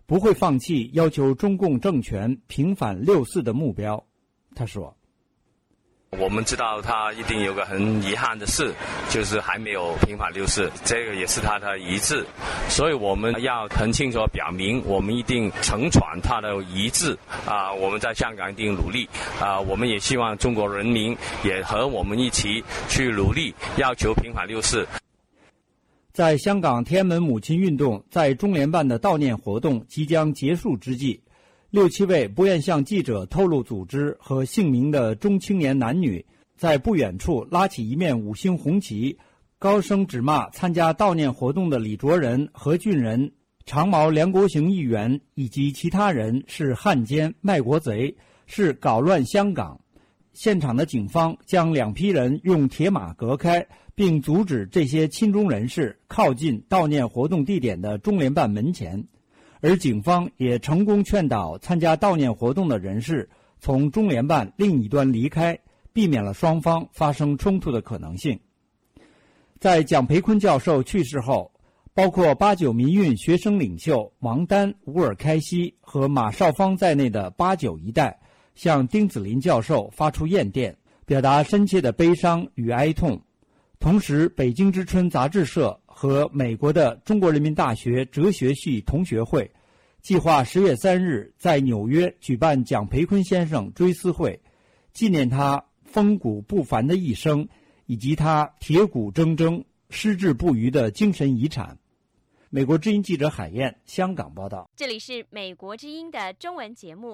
不会放弃要求中共政权平反6·4的目标。他说， 我们知道他一定有个很遗憾的事，就是还没有平反6·4，这个也是他的遗志，所以我们要很清楚表明，我们一定承传他的遗志我们在香港一定努力我们也希望中国人民也和我们一起去努力，要求平反6·4。 在香港天安门母亲运动在中联办的悼念活动即将结束之际，6、7位不愿向记者透露组织和姓名的中青年男女，在不远处拉起一面5星红旗，高声指骂参加悼念活动的李卓人、何俊仁、长毛梁国雄议员以及其他人是汉奸、卖国贼，是搞乱香港。现场的警方将2批人用铁马隔开，并阻止这些亲中人士靠近悼念活动地点的中联办门前。而警方也成功劝导参加悼念活动的人士从中联办另一端离开，避免了双方发生冲突的可能性。在蒋培坤教授去世后，包括89民运学生领袖王丹、吴尔开西和马少芳在内的89一代向丁子霖教授发出唁电，表达深切的悲伤与哀痛。同时，北京之春杂志社和美国的中国人民大学哲学系同学会计划10月3日在纽约举办蒋培坤先生追思会，纪念他风骨不凡的一生以及他铁骨铮铮、矢志不渝的精神遗产。美国之音记者海燕，香港报道。 这里是美国之音的中文节目。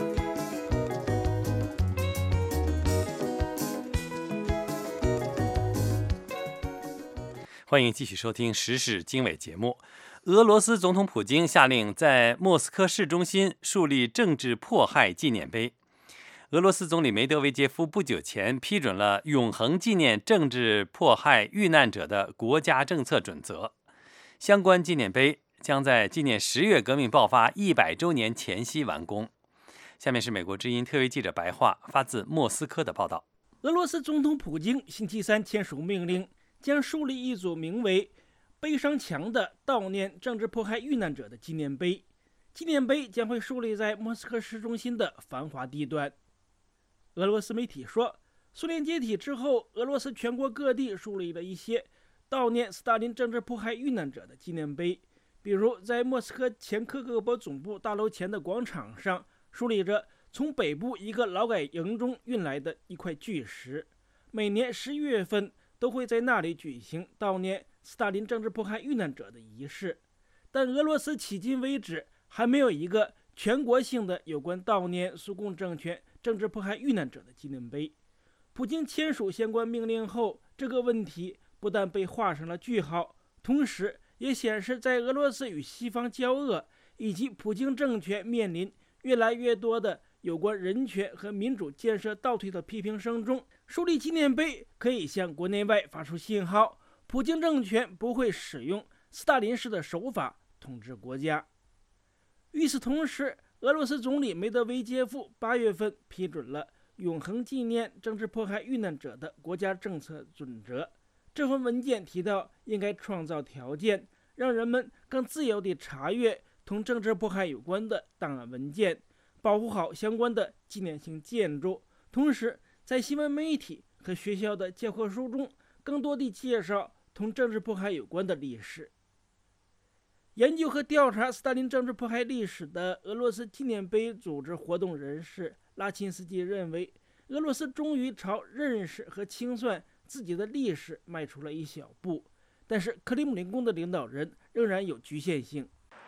欢迎继续收听时事经纬节目。俄罗斯总统普京下令在莫斯科市中心树立政治迫害纪念碑。俄罗斯总理梅德韦杰夫不久前批准了永恒纪念政治迫害遇难者的国家政策准则，相关纪念碑将在纪念10月革命爆发100周年前夕完工。下面是美国之音特约记者白桦发自莫斯科的报道。 俄罗斯总统普京星期三签署命令，将树立一组名为悲伤墙的悼念政治迫害遇难者的纪念碑。纪念碑将会树立在莫斯科市中心的繁华地段。俄罗斯媒体说，苏联解体之后，俄罗斯全国各地树立了一些悼念斯大林政治迫害遇难者的纪念碑，比如在莫斯科前科格勃总部大楼前的广场上树立着从北部一个劳改营中运来的一块巨石，每年11月份都会在那里举行悼念斯大林政治迫害遇难者的仪式。但俄罗斯迄今为止还没有一个全国性的有关悼念苏共政权政治迫害遇难者的纪念碑。普京签署相关命令后，这个问题不但被画上了句号，同时也显示在俄罗斯与西方交恶以及普京政权面临越来越多的有关人权和民主建设倒退的批评声中，树立纪念碑可以向国内外发出信号，普京政权不会使用斯大林式的手法统治国家。与此同时，俄罗斯总理梅德韦杰夫8月份批准了永恒纪念政治迫害遇难者的国家政策准则。这份文件提到，应该创造条件，让人们更自由地查阅同政治迫害有关的档案文件，保护好相关的纪念性建筑，同时在新闻媒体和学校的教科书中更多地介绍同政治迫害有关的历史。研究和调查斯大林政治迫害历史的俄罗斯纪念碑组织活动人士拉钦斯基认为，俄罗斯终于朝认识和清算自己的历史迈出了一小步，但是克里姆林宫的领导人仍然有局限性。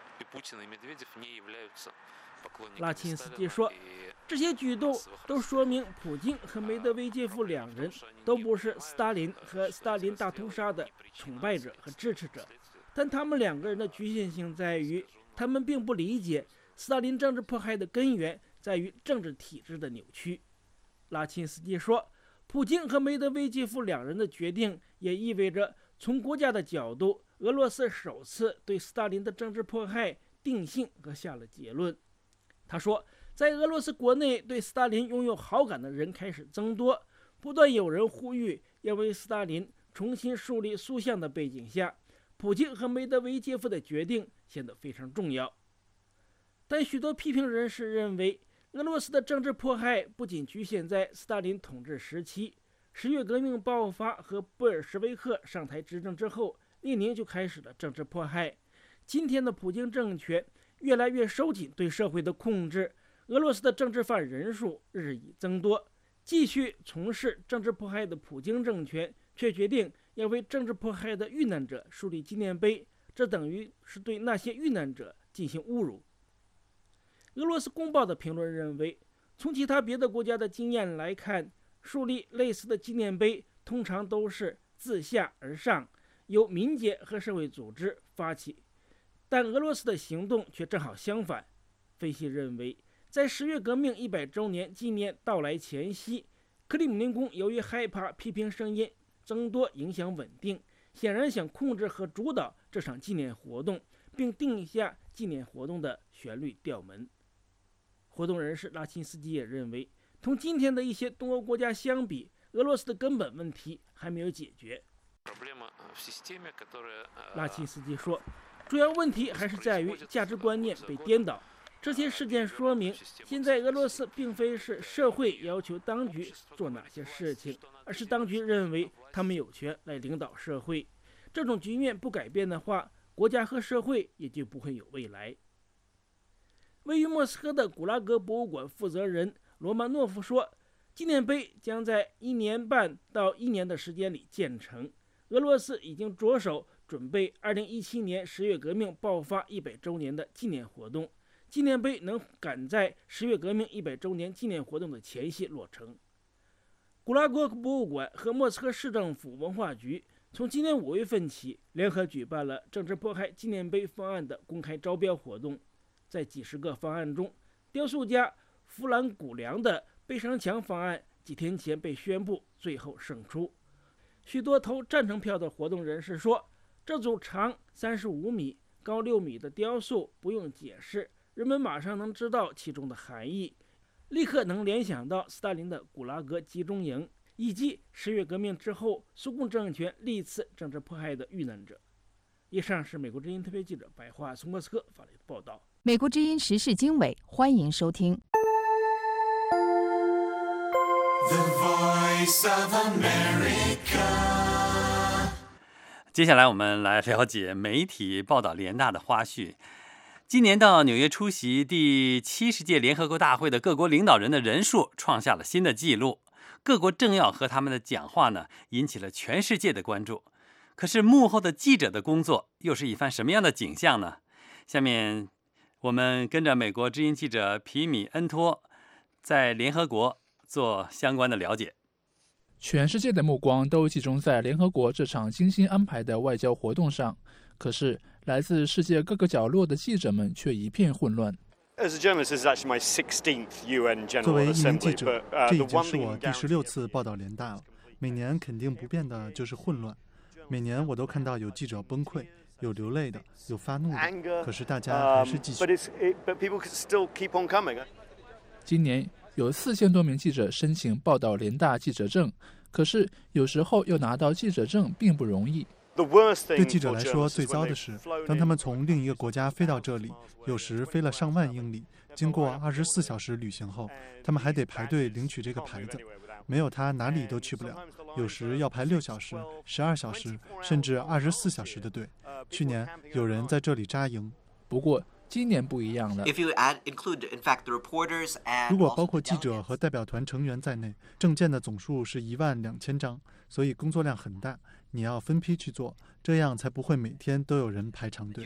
拉钦斯基说，这些举动都说明普京和梅德韦杰夫两人都不是斯大林和斯大林大屠杀的崇拜者和支持者，但他们两个人的局限性在于，他们并不理解斯大林政治迫害的根源在于政治体制的扭曲。拉钦斯基说，普京和梅德韦杰夫两人的决定也意味着，从国家的角度，俄罗斯首次对斯大林的政治迫害定性和下了结论。他说，在俄罗斯国内对斯大林拥有好感的人开始增多，不断有人呼吁要为斯大林重新树立塑像的背景下，普京和梅德韦杰夫的决定显得非常重要。 但许多批评人士认为，俄罗斯的政治迫害不仅局限在斯大林统治时期，10月革命爆发和布尔什维克上台执政之后，列宁就开始了政治迫害。今天的普京政权越来越收紧对社会的控制，俄罗斯的政治犯人数日益增多。继续从事政治迫害的普京政权却决定要为政治迫害的遇难者树立纪念碑，这等于是对那些遇难者进行侮辱。俄罗斯公报的评论认为，从其他别的国家的经验来看，树立类似的纪念碑通常都是自下而上，由民间和社会组织发起，但俄罗斯的行动却正好相反。分析认为，在10月革命100周年纪念到来前夕，克里姆林宫由于害怕批评声音增多影响稳定，显然想控制和主导这场纪念活动，并定下纪念活动的旋律调门。活动人士拉钦斯基也认为，同今天的一些东欧国家相比，俄罗斯的根本问题还没有解决。拉钦斯基说，主要问题还是在于价值观念被颠倒。这些事件说明，现在俄罗斯并非是社会要求当局做哪些事情，而是当局认为他们有权来领导社会。这种局面不改变的话，国家和社会也就不会有未来。位于莫斯科的古拉格博物馆负责人罗曼诺夫说，纪念碑将在1年半到1年的时间里建成。俄罗斯已经着手准备2017年10月革命爆发100周年的纪念活动，纪念碑能赶在10月革命100周年纪念活动的前夕落成。古拉格博物馆和莫斯科市政府文化局从今年5月份起联合举办了政治迫害纪念碑方案的公开招标活动。在几十个方案中，雕塑家弗兰古良的悲伤墙方案几天前被宣布最后胜出。许多投赞成票的活动人士说，这组长35米、高6米的雕塑不用解释，人们马上能知道其中的含义，立刻能联想到斯大林的古拉格集中营，以及10月革命之后苏共政权历次政治迫害的遇难者。以上是美国之音特别记者白桦从莫斯科发来的报道。 美国之音时事经纬，欢迎收听。 接下来我们来了解媒体报道联大的花絮。今年到纽约出席第70届联合国大会的各国领导人的人数创下了新的纪录。各国政要和他们的讲话呢，引起了全世界的关注。可是幕后的记者的工作又是一番什么样的景象呢？下面我们跟着美国之音记者皮米恩托在联合国做相关的了解。 全世界的目光都集中在联合国这场精心安排的外交活动上，可是来自世界各个角落的记者们却一片混乱。 作为一名记者，这已经是我第16次报道联大了。每年肯定不变的就是混乱，每年我都看到有记者崩溃，有流泪的，有发怒的，可是大家还是继续。 今年有4000多名记者申请报道联大记者证，可是有时候要拿到记者证并不容易。 对记者来说，最糟的是，当他们从另一个国家飞到这里，有时飞了上万英里，经过24小时旅行后，他们还得排队领取这个牌子，没有它哪里都去不了。有时要排6小时、12小时，甚至24小时的队。去年有人在这里扎营， 不过今年不一样了。 如果包括记者和代表团成员在内，证件的总数是12000张，所以工作量很大。你要分批去做，这样才不会每天都有人排长队。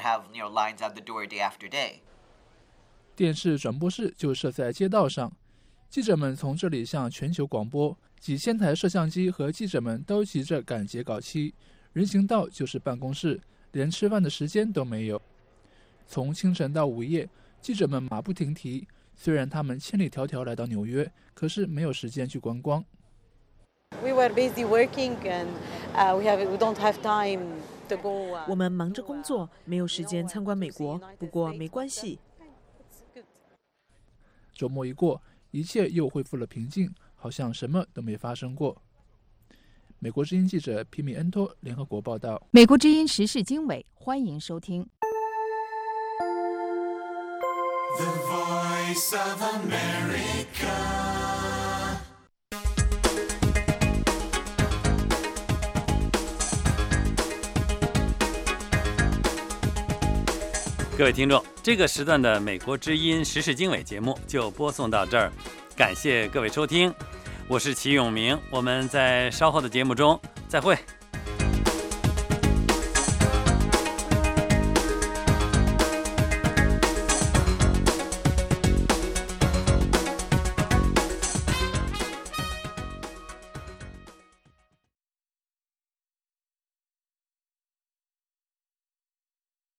电视转播室就设在街道上，记者们从这里向全球广播，几千台摄像机和记者们都急着赶截稿期。人行道就是办公室，连吃饭的时间都没有。从清晨到午夜，记者们马不停蹄。虽然他们千里迢迢来到纽约，可是没有时间去观光。 我们忙着工作，没有时间参观美国。不过没关系。 周末一过，一切又恢复了平静，好像什么都没发生过。美国之音记者皮米恩托联合国报道。 美国之音时事经纬，欢迎收听。 Voice of America. 各位听众，这个时段的美国之音时事经纬节目就播送到这儿，感谢各位收听，我是齐永明，我们在稍后的节目中再会。